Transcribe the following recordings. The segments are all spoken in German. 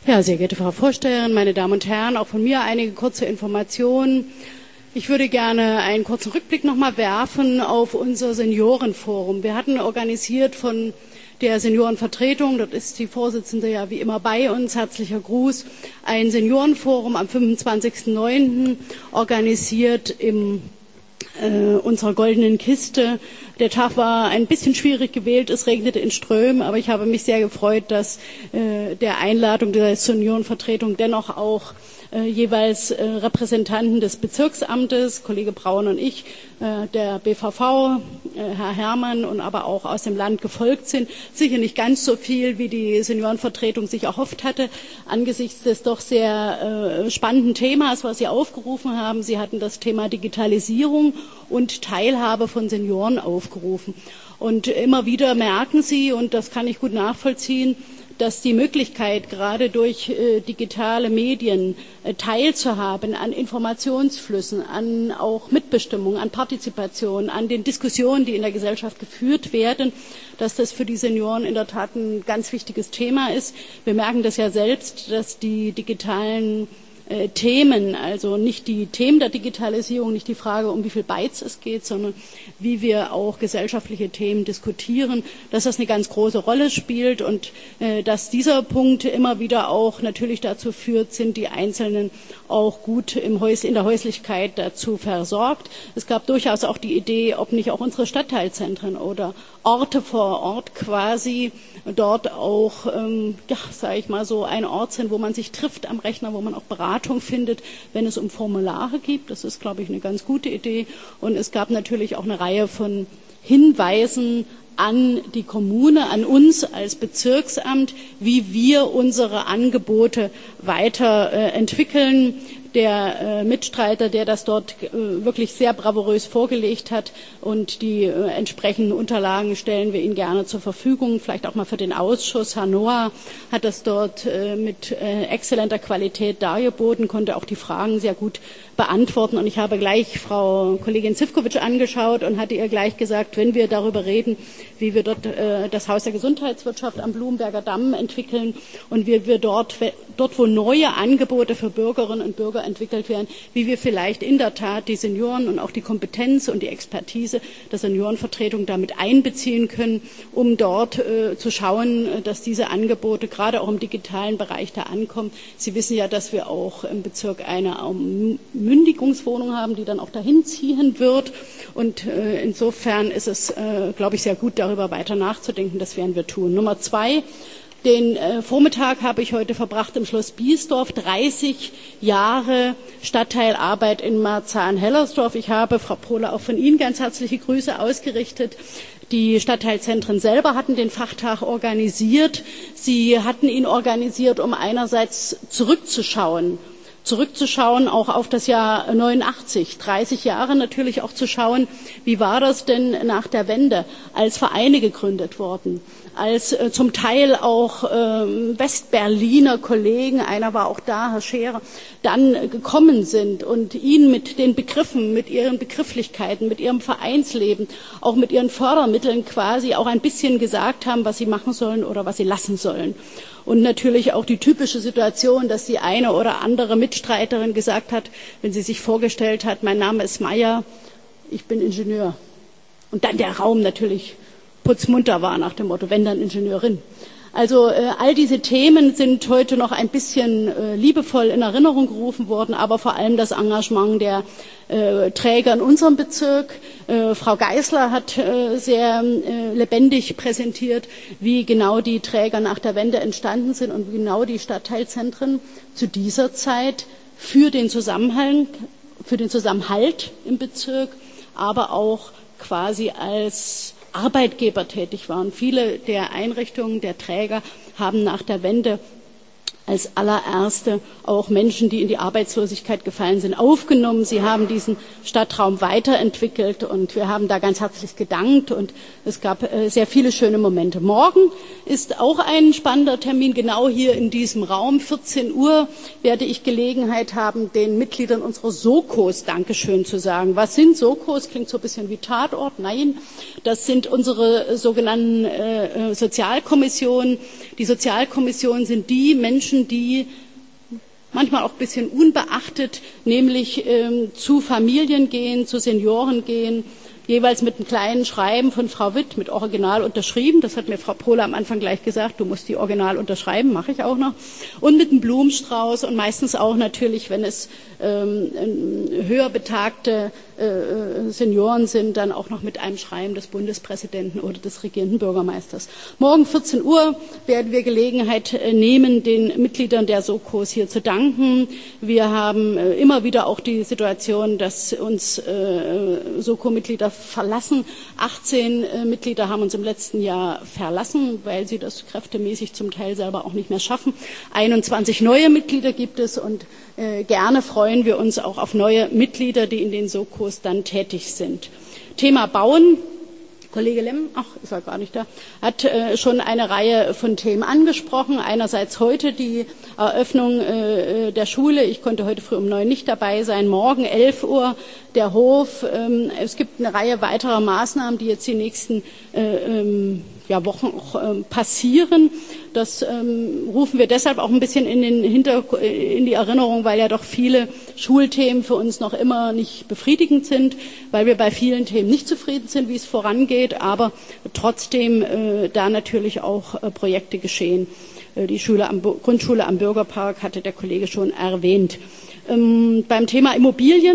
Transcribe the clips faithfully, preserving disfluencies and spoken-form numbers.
Ja, sehr geehrte Frau Vorsteherin, meine Damen und Herren, auch von mir einige kurze Informationen. Ich würde gerne einen kurzen Rückblick noch mal werfen auf unser Seniorenforum. Wir hatten organisiert von der Seniorenvertretung, dort ist die Vorsitzende ja wie immer bei uns, herzlicher Gruß, ein Seniorenforum am fünfundzwanzigsten neunten organisiert im äh, unserer goldenen Kiste. Der Tag war ein bisschen schwierig gewählt, es regnete in Strömen, aber ich habe mich sehr gefreut, dass äh, der Einladung der Seniorenvertretung dennoch auch äh, jeweils äh, Repräsentanten des Bezirksamtes, Kollege Braun und ich, äh, der B V V, äh, Herr Herrmann und aber auch aus dem Land gefolgt sind. Sicher nicht ganz so viel, wie die Seniorenvertretung sich erhofft hatte, angesichts des doch sehr äh, spannenden Themas, was Sie aufgerufen haben. Sie hatten das Thema Digitalisierung und Teilhabe von Senioren aufgerufen. Und immer wieder merken Sie, und das kann ich gut nachvollziehen, dass die Möglichkeit, gerade durch äh, digitale Medien äh, teilzuhaben an Informationsflüssen, an auch Mitbestimmung, an Partizipation, an den Diskussionen, die in der Gesellschaft geführt werden, dass das für die Senioren in der Tat ein ganz wichtiges Thema ist. Wir merken das ja selbst, dass die digitalen äh, Themen, also nicht die Themen der Digitalisierung, nicht die Frage, um wie viel Bytes es geht, sondern wie wir auch gesellschaftliche Themen diskutieren, dass das eine ganz große Rolle spielt und äh, dass dieser Punkt immer wieder auch natürlich dazu führt, sind die Einzelnen auch gut im Häus in der Häuslichkeit dazu versorgt. Es gab durchaus auch die Idee, ob nicht auch unsere Stadtteilzentren oder Orte vor Ort quasi dort auch, ähm, ja, sage ich mal so, ein Ort sind, wo man sich trifft am Rechner, wo man auch Beratung findet, wenn es um Formulare geht. Das ist, glaube ich, eine ganz gute Idee. Und es gab natürlich auch eine Reihe von Hinweisen an die Kommune, an uns als Bezirksamt, wie wir unsere Angebote weiterentwickeln. Der äh, Mitstreiter, der das dort äh, wirklich sehr bravourös vorgelegt hat und die äh, entsprechenden Unterlagen stellen wir Ihnen gerne zur Verfügung, vielleicht auch mal für den Ausschuss. Herr Noah hat das dort äh, mit äh, exzellenter Qualität dargeboten, konnte auch die Fragen sehr gut beantworten und ich habe gleich Frau Kollegin Zivkovic angeschaut und hatte ihr gleich gesagt, wenn wir darüber reden, wie wir dort äh, das Haus der Gesundheitswirtschaft am Blumenberger Damm entwickeln und wie wir dort, dort wo neue Angebote für Bürgerinnen und Bürger entwickelt werden, wie wir vielleicht in der Tat die Senioren und auch die Kompetenz und die Expertise der Seniorenvertretung damit einbeziehen können, um dort äh, zu schauen, dass diese Angebote gerade auch im digitalen Bereich da ankommen. Sie wissen ja, dass wir auch im Bezirk eine um, Mündigungswohnung haben, die dann auch dahin ziehen wird. Und äh, insofern ist es, äh, glaube ich, sehr gut, darüber weiter nachzudenken. Das werden wir tun. Nummer zwei. Den äh, Vormittag habe ich heute verbracht im Schloss Biesdorf, dreißig Jahre Stadtteilarbeit in Marzahn-Hellersdorf. Ich habe, Frau Pohle, auch von Ihnen ganz herzliche Grüße ausgerichtet. Die Stadtteilzentren selber hatten den Fachtag organisiert. Sie hatten ihn organisiert, um einerseits zurückzuschauen, zurückzuschauen auch auf das Jahr neunundachtzig, dreißig Jahre natürlich auch zu schauen, wie war das denn nach der Wende, als Vereine gegründet wurden, als äh, zum Teil auch äh, Westberliner Kollegen, einer war auch da, Herr Scherer, dann äh, gekommen sind und ihnen mit den Begriffen, mit ihren Begrifflichkeiten, mit ihrem Vereinsleben, auch mit ihren Fördermitteln quasi auch ein bisschen gesagt haben, was sie machen sollen oder was sie lassen sollen. Und natürlich auch die typische Situation, dass die eine oder andere Mitstreiterin gesagt hat, wenn sie sich vorgestellt hat, mein Name ist Meier, ich bin Ingenieur. Und dann der Raum natürlich putzmunter war nach dem Motto, wenn dann Ingenieurin. Also äh, all diese Themen sind heute noch ein bisschen äh, liebevoll in Erinnerung gerufen worden, aber vor allem das Engagement der äh, Träger in unserem Bezirk. Äh, Frau Geisler hat äh, sehr äh, lebendig präsentiert, wie genau die Träger nach der Wende entstanden sind und wie genau die Stadtteilzentren zu dieser Zeit für den Zusammenhalt, für den Zusammenhalt im Bezirk, aber auch quasi als Arbeitgeber tätig waren. Viele der Einrichtungen, der Träger haben nach der Wende als allererste auch Menschen, die in die Arbeitslosigkeit gefallen sind, aufgenommen. Sie haben diesen Stadtraum weiterentwickelt und wir haben da ganz herzlich gedankt und es gab äh, sehr viele schöne Momente. Morgen ist auch ein spannender Termin, genau hier in diesem Raum. vierzehn Uhr werde ich Gelegenheit haben, den Mitgliedern unserer Sokos Dankeschön zu sagen. Was sind Sokos? Klingt so ein bisschen wie Tatort. Nein, das sind unsere sogenannten äh, Sozialkommissionen. Die Sozialkommissionen sind die Menschen, Menschen, die manchmal auch ein bisschen unbeachtet, nämlich ähm, zu Familien gehen, zu Senioren gehen, jeweils mit einem kleinen Schreiben von Frau Witt mit Original unterschrieben. Das hat mir Frau Pohle am Anfang gleich gesagt, du musst die Original unterschreiben, mache ich auch noch. Und mit einem Blumenstrauß und meistens auch natürlich, wenn es ähm, höher betagte äh, Senioren sind, dann auch noch mit einem Schreiben des Bundespräsidenten oder des regierenden Bürgermeisters. Morgen vierzehn Uhr werden wir Gelegenheit äh, nehmen, den Mitgliedern der Sokos hier zu danken. Wir haben äh, immer wieder auch die Situation, dass uns äh, Soko-Mitglieder verlassen. achtzehn äh, Mitglieder haben uns im letzten Jahr verlassen, weil sie das kräftemäßig zum Teil selber auch nicht mehr schaffen. einundzwanzig neue Mitglieder gibt es und äh, gerne freuen wir uns auch auf neue Mitglieder, die in den Sokos dann tätig sind. Thema Bauen. Kollege Lemm, ach, ist er gar nicht da, hat äh, schon eine Reihe von Themen angesprochen. Einerseits heute die Eröffnung äh, der Schule. Ich konnte heute früh um neun nicht dabei sein. Morgen elf Uhr der Hof. Ähm, es gibt eine Reihe weiterer Maßnahmen, die jetzt die nächsten äh, ähm, ja, Wochen auch ähm, passieren. Das ähm, rufen wir deshalb auch ein bisschen in, den Hinter in die Erinnerung, weil ja doch viele Schulthemen für uns noch immer nicht befriedigend sind, weil wir bei vielen Themen nicht zufrieden sind, wie es vorangeht, aber trotzdem äh, da natürlich auch äh, Projekte geschehen. Äh, die Schule am, Grundschule am Bürgerpark hatte der Kollege schon erwähnt. Ähm, beim Thema Immobilien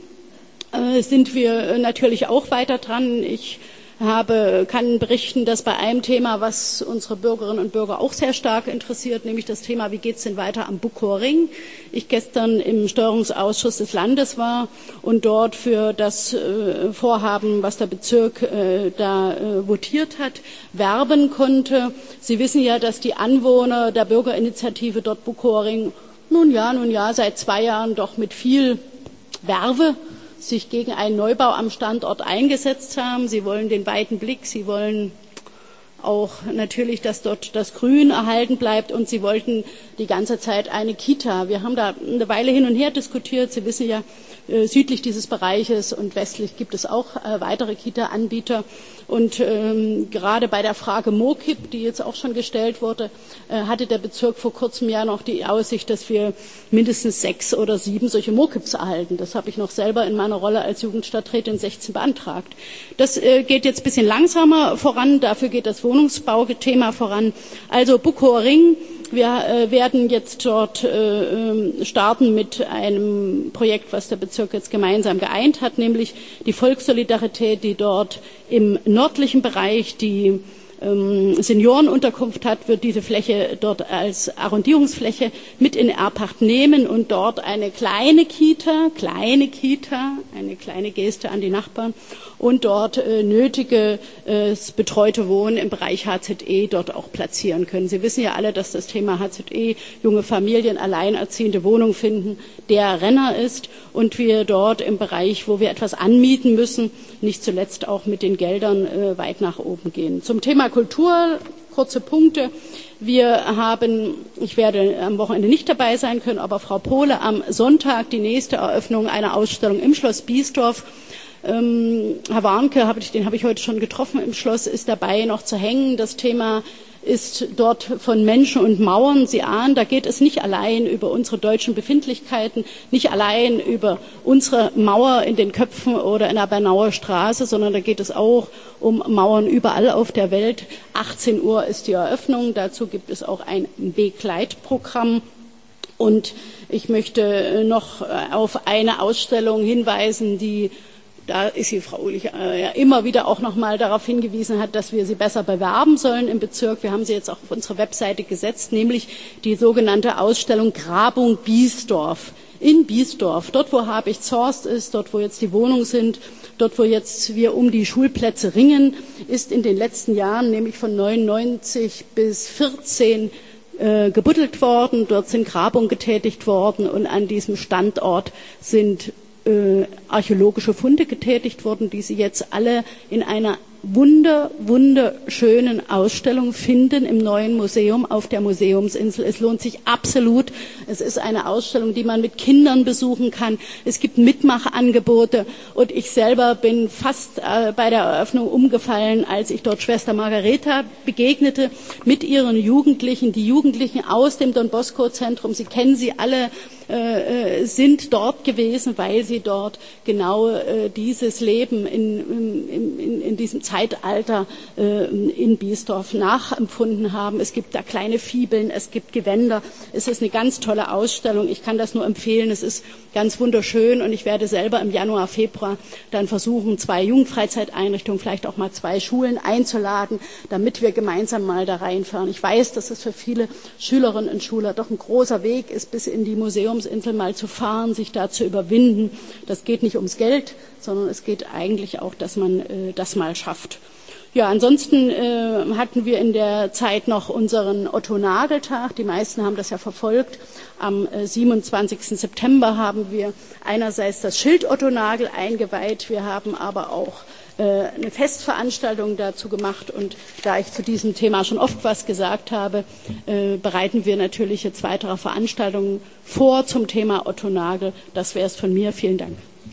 äh, sind wir natürlich auch weiter dran. Ich habe, kann berichten, dass bei einem Thema, was unsere Bürgerinnen und Bürger auch sehr stark interessiert, nämlich das Thema, wie geht es denn weiter am Buckower Ring, ich gestern im Steuerungsausschuss des Landes war und dort für das äh, Vorhaben, was der Bezirk äh, da äh, votiert hat, werben konnte. Sie wissen ja, dass die Anwohner der Bürgerinitiative dort Buckower Ring nun ja, nun ja, seit zwei Jahren doch mit viel Werbe sich gegen einen Neubau am Standort eingesetzt haben. Sie wollen den weiten Blick, sie wollen auch natürlich, dass dort das Grün erhalten bleibt und sie wollten die ganze Zeit eine Kita. Wir haben da eine Weile hin und her diskutiert. Sie wissen ja, äh, südlich dieses Bereiches und westlich gibt es auch äh, weitere Kita-Anbieter. Und ähm, gerade bei der Frage Mokip, die jetzt auch schon gestellt wurde, äh, hatte der Bezirk vor kurzem ja noch die Aussicht, dass wir mindestens sechs oder sieben solche Mokips erhalten. Das habe ich noch selber in meiner Rolle als Jugendstadträtin sechzehn beantragt. Das äh, geht jetzt ein bisschen langsamer voran, dafür geht das Wohnungsbauthema voran. Also Buckower Ring. Wir äh, werden jetzt dort äh, starten mit einem Projekt, was der Bezirk jetzt gemeinsam geeint hat, nämlich die Volkssolidarität, die dort im nördlichen Bereich die ähm, Seniorenunterkunft hat, wird diese Fläche dort als Arrondierungsfläche mit in Erbpacht nehmen und dort eine kleine Kita, kleine Kita, eine kleine Geste an die Nachbarn und dort äh, nötige äh, betreute Wohnen im Bereich H Z E dort auch platzieren können. Sie wissen ja alle, dass das Thema H Z E, junge Familien, alleinerziehende Wohnung finden, der Renner ist und wir dort im Bereich, wo wir etwas anmieten müssen, nicht zuletzt auch mit den Geldern äh, weit nach oben gehen. Zum Thema Kultur, kurze Punkte. Wir haben, ich werde am Wochenende nicht dabei sein können, aber Frau Pohle am Sonntag die nächste Eröffnung einer Ausstellung im Schloss Biesdorf. Ähm, Herr Warnke, hab ich, den habe ich heute schon getroffen im Schloss, ist dabei noch zu hängen. Das Thema ist dort von Menschen und Mauern. Sie ahnen, da geht es nicht allein über unsere deutschen Befindlichkeiten, nicht allein über unsere Mauer in den Köpfen oder in der Bernauer Straße, sondern da geht es auch um Mauern überall auf der Welt. achtzehn Uhr ist die Eröffnung. Dazu gibt es auch ein Begleitprogramm. Und ich möchte noch auf eine Ausstellung hinweisen, die da ist die Frau Ulich äh, ja immer wieder auch noch mal darauf hingewiesen hat, dass wir sie besser bewerben sollen im Bezirk. Wir haben sie jetzt auch auf unsere Webseite gesetzt, nämlich die sogenannte Ausstellung Grabung Biesdorf. In Biesdorf, dort wo Habichtshorst ist, dort wo jetzt die Wohnungen sind, dort wo jetzt wir um die Schulplätze ringen, ist in den letzten Jahren, nämlich von neunundneunzig bis vierzehn, äh, gebuddelt worden. Dort sind Grabungen getätigt worden und an diesem Standort sind Äh, archäologische Funde getätigt wurden, die Sie jetzt alle in einer wunder, wunderschönen Ausstellung finden im neuen Museum auf der Museumsinsel. Es lohnt sich absolut. Es ist eine Ausstellung, die man mit Kindern besuchen kann. Es gibt Mitmachangebote und ich selber bin fast äh, bei der Eröffnung umgefallen, als ich dort Schwester Margareta begegnete mit ihren Jugendlichen. Die Jugendlichen aus dem Don Bosco Zentrum, Sie kennen sie alle, äh, sind dort gewesen, weil sie dort genau äh, dieses Leben in, in, in, in diesem Zeitalter äh, in Biesdorf nachempfunden haben. Es gibt da kleine Fibeln, es gibt Gewänder. Es ist eine ganz tolle Ausstellung. Ich kann das nur empfehlen. Es ist ganz wunderschön und ich werde selber im Januar, Februar dann versuchen, zwei Jugendfreizeiteinrichtungen, vielleicht auch mal zwei Schulen einzuladen, damit wir gemeinsam mal da reinfahren. Ich weiß, dass es für viele Schülerinnen und Schüler doch ein großer Weg ist, bis in die Museumsinsel mal zu fahren, sich da zu überwinden. Das geht nicht ums Geld, sondern es geht eigentlich auch, dass man äh, das mal schafft. Ja, ansonsten äh, hatten wir in der Zeit noch unseren Otto-Nagel-Tag. Die meisten haben das ja verfolgt. Am äh, siebenundzwanzigsten September haben wir einerseits das Schild Otto Nagel eingeweiht. Wir haben aber auch äh, eine Festveranstaltung dazu gemacht. Und da ich zu diesem Thema schon oft was gesagt habe, äh, bereiten wir natürlich jetzt weitere Veranstaltungen vor zum Thema Otto Nagel. Das wäre es von mir. Vielen Dank.